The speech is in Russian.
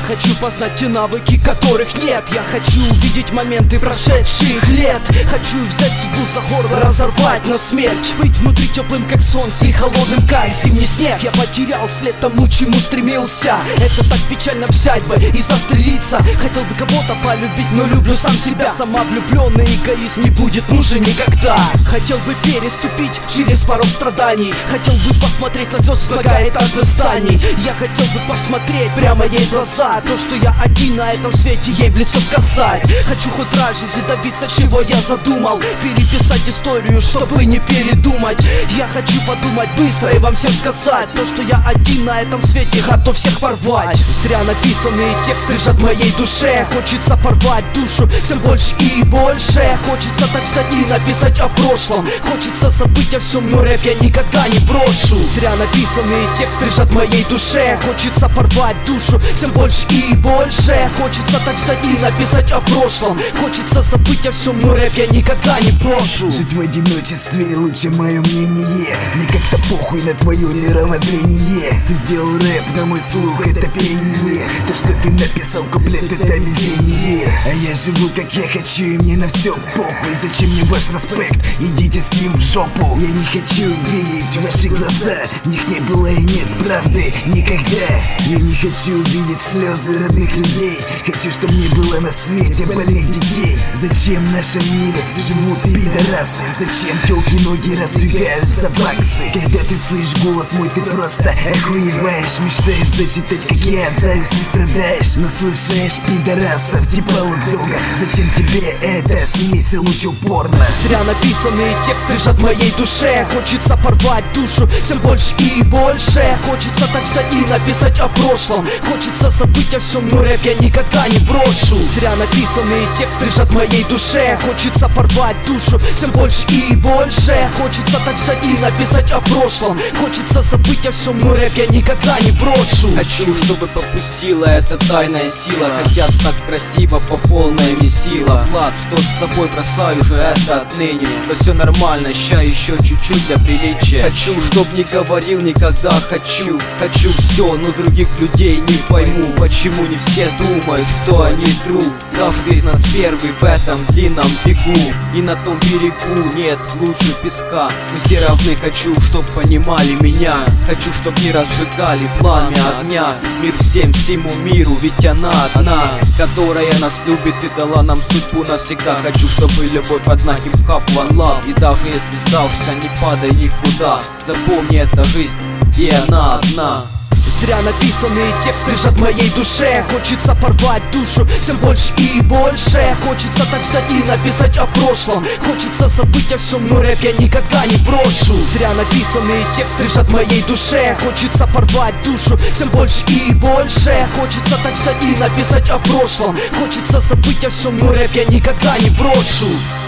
хочу познать те навыки, которых нет. Я хочу увидеть моменты прошедших лет. Хочу взять судьбу за горло, разорвать на смерть. Быть внутри теплым, как солнце, и холодным, как зимний снег. Я потерял след тому, чему стремился. Это так печально взять бы и застрелиться. Хотел бы кого-то полюбить, но люблю сам себя. Самовлюбленный эгоист не будет нужен никогда. Хотел бы переступить через порог страданий. Хотел бы посмотреть на звезд с многоэтажных зданий. Я хотел бы посмотреть прямо ей в глаза. То, что я один на этом свете, ей в лицо сказать. Хочу хоть раз в жизни добиться, чего я задумал. Переписать историю, чтобы не передумать. Я хочу подумать быстро и вам всем сказать. То, что я один на этом свете, готов всех порвать. Зря написанные тексты лежат в моей душе. Хочется порвать душу все больше и больше. Хочется так взять и написать о прошлом. Хочется забыть о всем, но рэп я никогда не брошу. Зря написанные тексты лежат в моей душе. Хочется порвать душу все больше и больше. Хочется так взять и написать о прошлом. Хочется забыть о всем, но рэп я никогда не брошу. Жить в одиночестве лучше, мое мнение. Мне как-то похуй на твое мировоззрение. Ты сделал рэп, на мой слух это пение. То, что ты написал куплет, это везение. А я живу как я хочу, и мне на все похуй. Зачем мне ваш респект? Идите с ним в жопу. Я не хочу видеть ваши глаза. В них не было и нет правды никогда. Я не хочу видеть слезы родных людей. Хочу, чтобы не было на свете больных детей. Зачем в нашем мире живут пидорасы? Зачем тёлки ноги раздвигают за баксы? Когда ты слышишь голос мой, ты просто охуеваешь. Мечтаешь зачитать, как я от зависти страдаешь. Но слышишь пидорасов типа Локдога. Зачем тебе это? Снимись лучше упорно. Зря написанные тексты лежат в моей душе. Хочется порвать душу все больше и больше. Хочется так взять и написать о прошлом. Хочется забыть о всем, но рэп я никогда не брошу. Зря написанные тексты лежат в моей душе. Хочется порвать душу все больше и больше. Хочется так взять и написать о прошлом. Хочется забыть о всем, но рэп я никогда не брошу. Хочу, чтобы попустила эта тайная сила. Хотят так красиво, по полной месила. Влад, что с тобой, бросаю же это отныне. Да все нормально, ща еще чуть-чуть для приличия. Хочу, чтоб не говорил никогда хочу. Хочу все, но других людей не пойму. Почему не все думают, что они друг. Каждый из нас первый в этом длинном бегу. И на том берегу нет лучше песка. Мы все равны, хочу, чтоб понимали меня. Хочу, чтоб не разжигали пламя огня. Мир всем, всему миру, ведь она одна, которая нас любит и дала нам судьбу навсегда. Хочу, чтобы любовь одна, хип-хап, one love. И даже если сдашься, не падай никуда. Запомни, это жизнь, и она одна. Зря написанные тексты лежат в моей душе. Хочется порвать душу все больше и больше. Хочется так взять и написать о прошлом. Хочется забыть о всем, но рэп я никогда не брошу. Зря написанные тексты лежат в моей душе. Хочется порвать душу все больше и больше. Хочется так взять и написать о прошлом. Хочется забыть о всем, но рэп я никогда не брошу.